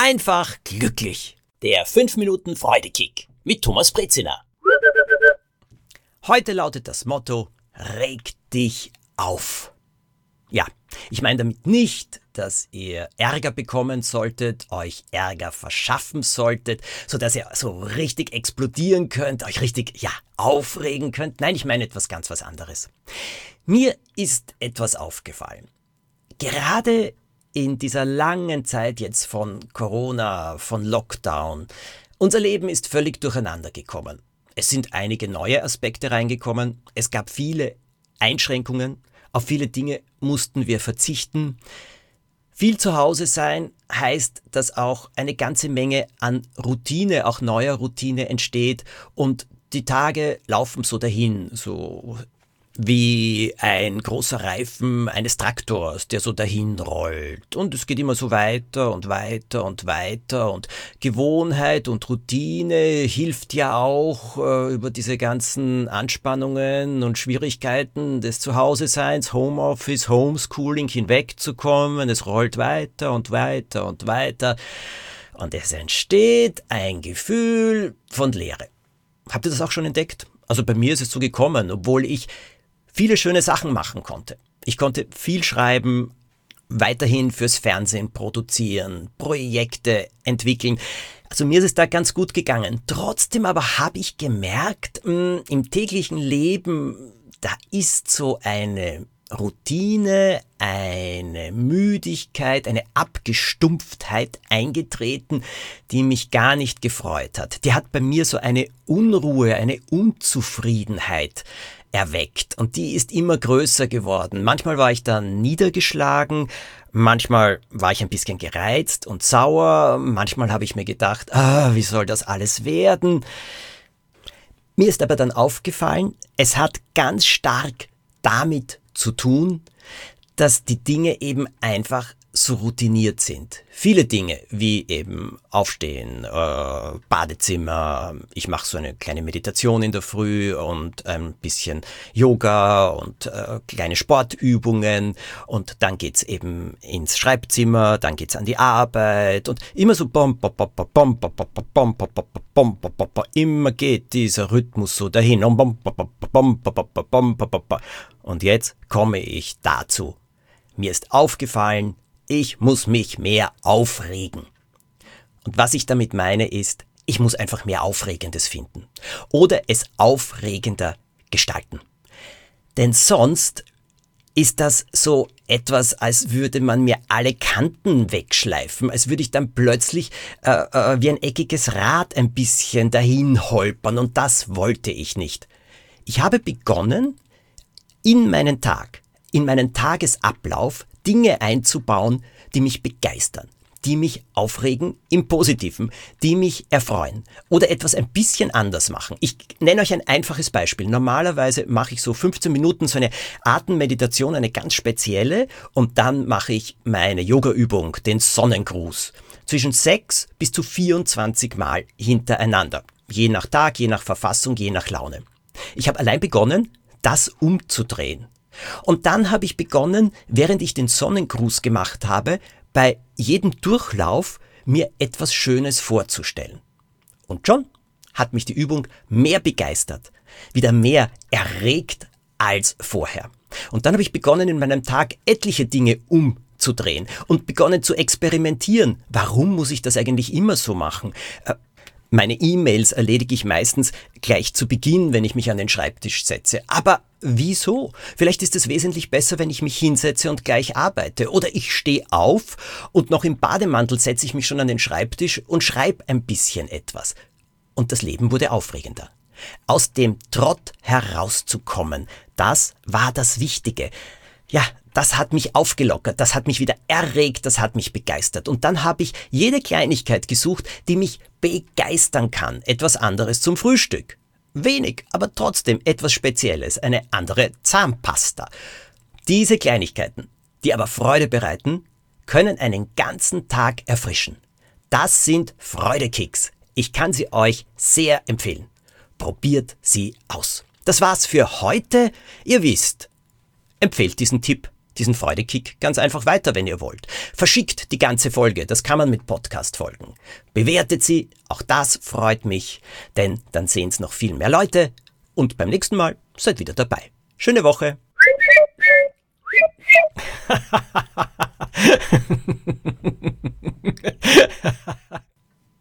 einfach glücklich. Der 5 Minuten Freudekick mit Thomas Brezina. Heute lautet das Motto: Reg dich auf. Ja, ich meine damit nicht, dass ihr Ärger bekommen solltet, euch Ärger verschaffen solltet, sodass ihr so richtig explodieren könnt, euch richtig, aufregen könnt. Nein, ich meine etwas ganz was anderes. Mir ist etwas aufgefallen. Gerade in dieser langen Zeit jetzt von Corona, von Lockdown, unser Leben ist völlig durcheinander gekommen. Es sind einige neue Aspekte reingekommen, es gab viele Einschränkungen, auf viele Dinge mussten wir verzichten. Viel zu Hause sein heißt, dass auch eine ganze Menge an Routine, auch neuer Routine entsteht und die Tage laufen so dahin, so wie ein großer Reifen eines Traktors, der so dahin rollt. Und es geht immer so weiter und weiter und weiter. Und Gewohnheit und Routine hilft ja auch, über diese ganzen Anspannungen und Schwierigkeiten des Zuhause-Seins, Homeoffice, Homeschooling hinwegzukommen. Es rollt weiter und weiter und weiter. Und es entsteht ein Gefühl von Leere. Habt ihr das auch schon entdeckt? Also bei mir ist es so gekommen, obwohl ich viele schöne Sachen machen konnte. Ich konnte viel schreiben, weiterhin fürs Fernsehen produzieren, Projekte entwickeln. Also mir ist es da ganz gut gegangen. Trotzdem aber habe ich gemerkt, im täglichen Leben, da ist so eine Routine, eine Müdigkeit, eine Abgestumpftheit eingetreten, die mich gar nicht gefreut hat. Die hat bei mir so eine Unruhe, eine Unzufriedenheit erweckt und die ist immer größer geworden. Manchmal war ich dann niedergeschlagen, manchmal war ich ein bisschen gereizt und sauer, manchmal habe ich mir gedacht, wie soll das alles werden? Mir ist aber dann aufgefallen, es hat ganz stark damit zu tun, dass die Dinge eben einfach so routiniert sind. Viele Dinge, wie eben Aufstehen, Badezimmer, ich mache so eine kleine Meditation in der Früh und ein bisschen Yoga und kleine Sportübungen und dann geht's eben ins Schreibzimmer, dann geht's an die Arbeit und immer so immer geht dieser Rhythmus so dahin. Und jetzt komme ich dazu. Mir ist aufgefallen, ich muss mich mehr aufregen. Und was ich damit meine ist, ich muss einfach mehr Aufregendes finden. Oder es aufregender gestalten. Denn sonst ist das so etwas, als würde man mir alle Kanten wegschleifen, als würde ich dann plötzlich wie ein eckiges Rad ein bisschen dahin holpern und das wollte ich nicht. Ich habe begonnen, in meinen Tag, in meinen Tagesablauf Dinge einzubauen, die mich begeistern, die mich aufregen im Positiven, die mich erfreuen oder etwas ein bisschen anders machen. Ich nenne euch ein einfaches Beispiel. Normalerweise mache ich so 15 Minuten so eine Atemmeditation, eine ganz spezielle und dann mache ich meine Yoga-Übung, den Sonnengruß, zwischen 6 bis zu 24 Mal hintereinander. Je nach Tag, je nach Verfassung, je nach Laune. Ich habe allein begonnen, das umzudrehen. Und dann habe ich begonnen, während ich den Sonnengruß gemacht habe, bei jedem Durchlauf mir etwas Schönes vorzustellen. Und schon hat mich die Übung mehr begeistert, wieder mehr erregt als vorher. Und dann habe ich begonnen, in meinem Tag etliche Dinge umzudrehen und begonnen zu experimentieren. Warum muss ich das eigentlich immer so machen? Meine E-Mails erledige ich meistens gleich zu Beginn, wenn ich mich an den Schreibtisch setze. Aber wieso? Vielleicht ist es wesentlich besser, wenn ich mich hinsetze und gleich arbeite. Oder ich stehe auf und noch im Bademantel setze ich mich schon an den Schreibtisch und schreibe ein bisschen etwas. Und das Leben wurde aufregender. Aus dem Trott herauszukommen, das war das Wichtige. Ja, das hat mich aufgelockert, das hat mich wieder erregt, das hat mich begeistert. Und dann habe ich jede Kleinigkeit gesucht, die mich begeistern kann. Etwas anderes zum Frühstück. Wenig, aber trotzdem etwas Spezielles, eine andere Zahnpasta. Diese Kleinigkeiten, die aber Freude bereiten, können einen ganzen Tag erfrischen. Das sind Freudekicks. Ich kann sie euch sehr empfehlen. Probiert sie aus. Das war's für heute. Ihr wisst, empfehlt diesen Tipp diesen Freudekick ganz einfach weiter, wenn ihr wollt. Verschickt die ganze Folge, das kann man mit Podcast-Folgen. Bewertet sie, auch das freut mich, denn dann sehen es noch viel mehr Leute und beim nächsten Mal seid wieder dabei. Schöne Woche!